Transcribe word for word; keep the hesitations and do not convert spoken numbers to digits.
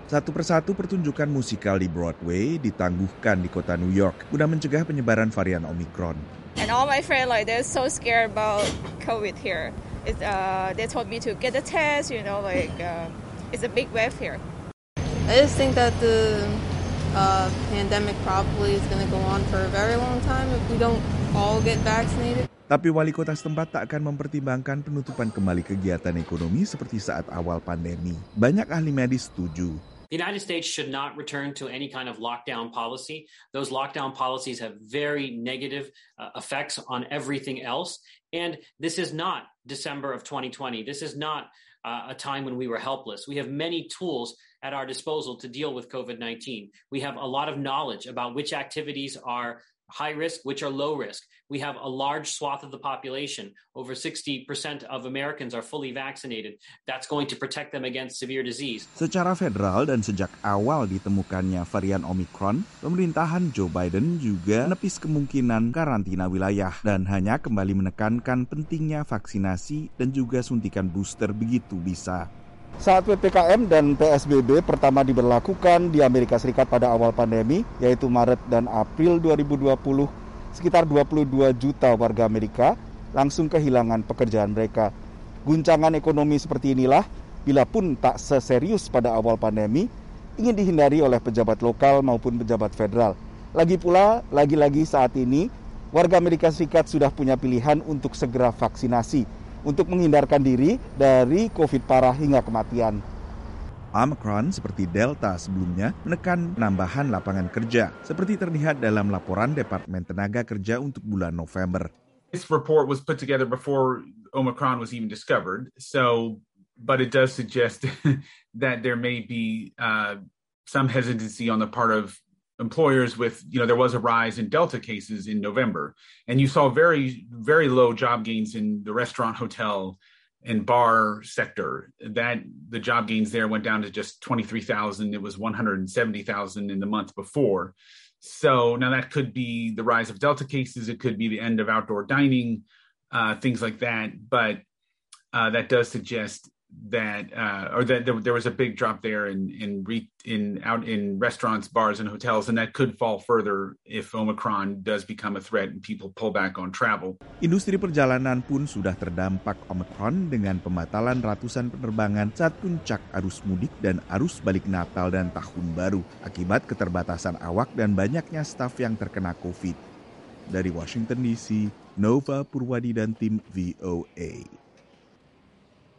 Satu persatu pertunjukan musikal di Broadway ditangguhkan di kota New York guna mencegah penyebaran varian Omicron. And all my friends, like, they're so scared about COVID here. It's, uh, they told me to get the test, you know, like, uh, it's a big wave here. I just think that the uh, pandemic probably is going to go on for a very long time if we don't all get vaccinated. Tapi wali kota setempat tak akan mempertimbangkan penutupan kembali kegiatan ekonomi seperti saat awal pandemi. Banyak ahli medis setuju. The United States should not return to any kind of lockdown policy. Those lockdown policies have very negative uh, effects on everything else. And this is not December of twenty twenty. This is not uh, a time when we were helpless. We have many tools at our disposal to deal with COVID nineteen. We have a lot of knowledge about which activities are high risk, which are low risk. We have a large swath of the population. Over sixty percent of Americans are fully vaccinated. That's going to protect them against severe disease. Secara federal dan sejak awal ditemukannya varian Omicron, pemerintahan Joe Biden juga menepis kemungkinan karantina wilayah dan hanya kembali menekankan pentingnya vaksinasi dan juga suntikan booster begitu bisa. Saat P P K M dan P S B B pertama diberlakukan di Amerika Serikat pada awal pandemi, yaitu Maret dan April dua ribu dua puluh, sekitar dua puluh dua juta warga Amerika langsung kehilangan pekerjaan mereka. Guncangan ekonomi seperti inilah, bila pun tak seserius pada awal pandemi, ingin dihindari oleh pejabat lokal maupun pejabat federal. Lagi pula, lagi-lagi saat ini, warga Amerika Serikat sudah punya pilihan untuk segera vaksinasi untuk menghindarkan diri dari COVID parah hingga kematian. Omicron seperti Delta sebelumnya menekan penambahan lapangan kerja, seperti terlihat dalam laporan Departemen Tenaga Kerja untuk bulan November. This report was put together before Omicron was even discovered, so but it does suggest that there may be uh, some hesitancy on the part of employers with, you know, there was a rise in Delta cases in November, and you saw very, very low job gains in the restaurant, hotel, and bar sector. That the job gains there went down to just twenty-three thousand. It was one hundred seventy thousand in the month before. So now that could be the rise of Delta cases. It could be the end of outdoor dining, uh, things like that. But uh, that does suggest that uh, or that there, there was a big drop there in in re, in out in restaurants, bars, and hotels, and that could fall further if Omicron does become a threat and people pull back on travel. Industri perjalanan pun sudah terdampak Omicron dengan pembatalan ratusan penerbangan saat puncak arus mudik dan arus balik Natal dan Tahun Baru akibat keterbatasan awak dan banyaknya staf yang terkena COVID. Dari Washington D C, Nova Purwadi dan tim V O A.